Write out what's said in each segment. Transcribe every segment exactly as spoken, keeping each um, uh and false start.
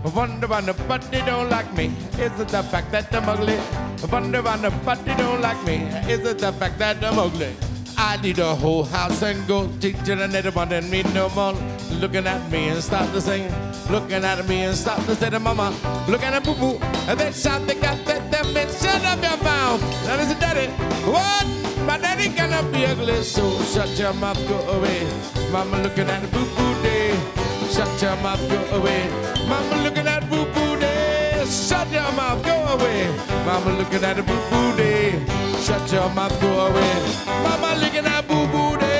Wonder why nobody don't like me. Is it the fact that I'm ugly? Wonder why nobody don't like me. Is it the fact that I'm ugly? I need a whole house and go teaching and they wanting me no more. Looking at me and start to sing. Looking at me and start to say to mama. Looking at boo boo. And they shout, they got that them and shut up your mouth. That is a daddy. What? My daddy cannot be ugly. So shut your mouth, go away. Mama looking at the boo boo day. Shut your mouth, go away. Mama looking at boo boo day. Shut your mouth, go away. Mama looking at the boo boo day. Shut your mouth, go away. Mama looking at boo boo day.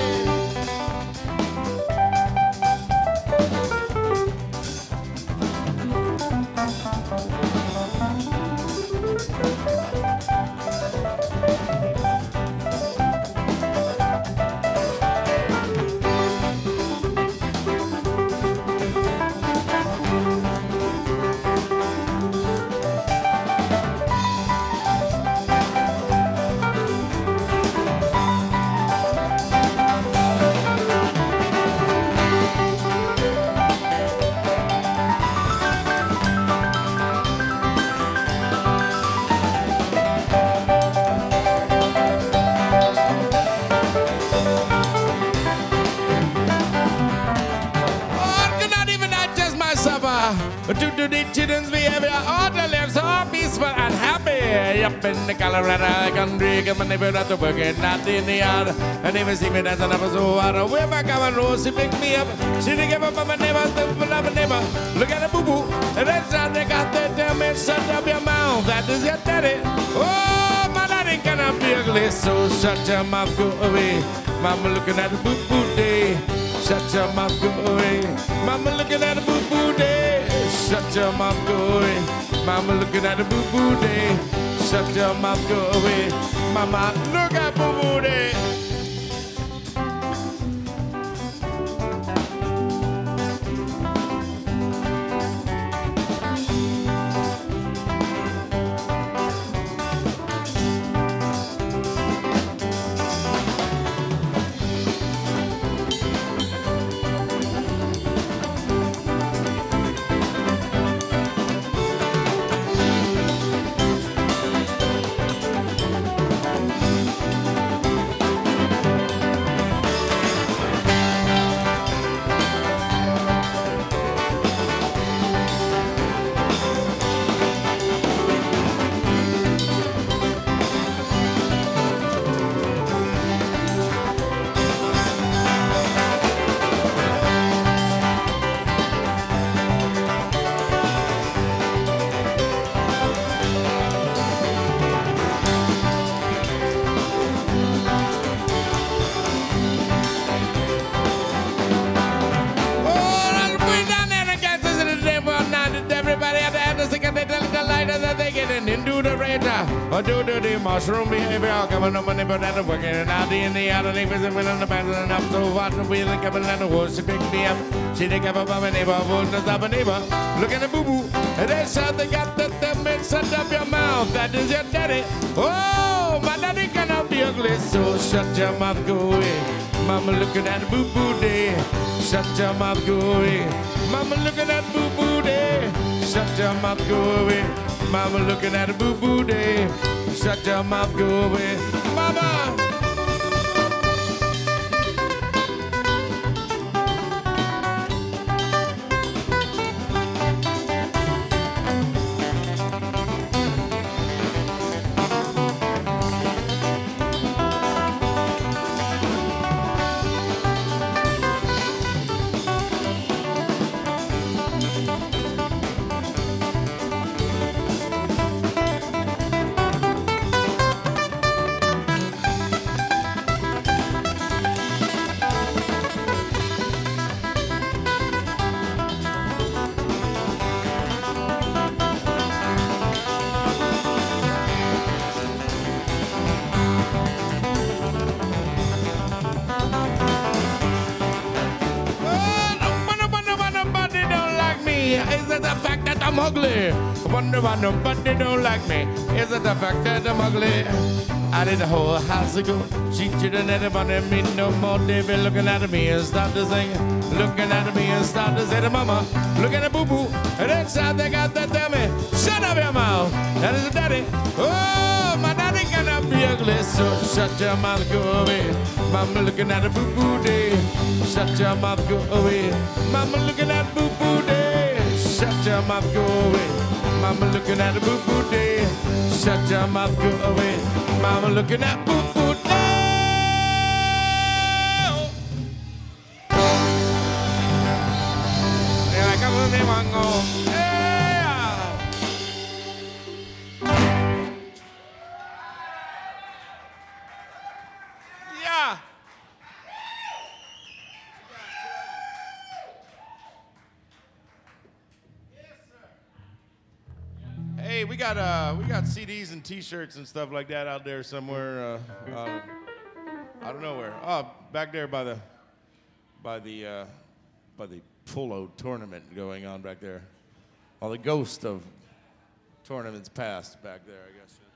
Due to the children's behavior, all the lives are peaceful and happy. Up in the Colorado country, come and never have to work it, not in the yard. And never see me dance another so hard. Way back, I'm a rose, she picked me up. She didn't give up on my neighbor, but I'm a neighbor. Look at the boo boo. And that's how they got the damn it. Shut up your mouth, that is your daddy. Oh, my daddy cannot be ugly, so shut your mouth, go away. Mama looking at the boo boo day. Shut your mouth, go away. Mama looking at the boo boo day. Shut your mouth, go away. Mama looking at the boo boo day. Shut your mouth, go away. Mama, look at boo boo day. Into the radar, or do do the mushroom behavior, coming up on the but I'm working out in the other neighbors and in the band and up so what the wheel and coming down the woods to pick me up. She didn't give up on my neighbor, wouldn't stop a neighbor. Look at the boo boo, and they shout they got the them and shut up your mouth. That is your daddy. Oh, my daddy cannot be ugly, so shut your mouth, go away. Mama looking at the boo boo day. Shut your mouth, go away. Mama looking at boo boo day. Shut your mouth, go away. Mama looking at a boo-boo day. Shut your mouth, go away. Mama! Is it the fact that I'm ugly? Wonder why nobody don't like me. Is it the fact that I'm ugly? I did the whole house ago. She didn't anybody me no more. They be looking at me and start to sing. Looking at me and start to say to mama, look at the boo boo. And next time they got to tell me, shut up your mouth. That is a daddy. Oh, my daddy cannot be ugly, so shut your mouth, go away. Mama looking at a boo-boo day. Shut your mouth, go away. Mama looking at a boo-boo day. Shut your mouth, go away. Mama looking at a boo-boo day. Shut your mouth, go away. Mama looking at boo-boo day. Yeah, come with me, one go. Yeah. Yeah. Hey, we got uh, we got C Ds and T-shirts and stuff like that out there somewhere. Uh, uh, I don't know where. Oh, back there by the, by the, uh, by the polo tournament going on back there. All the ghost of tournaments past back there, I guess.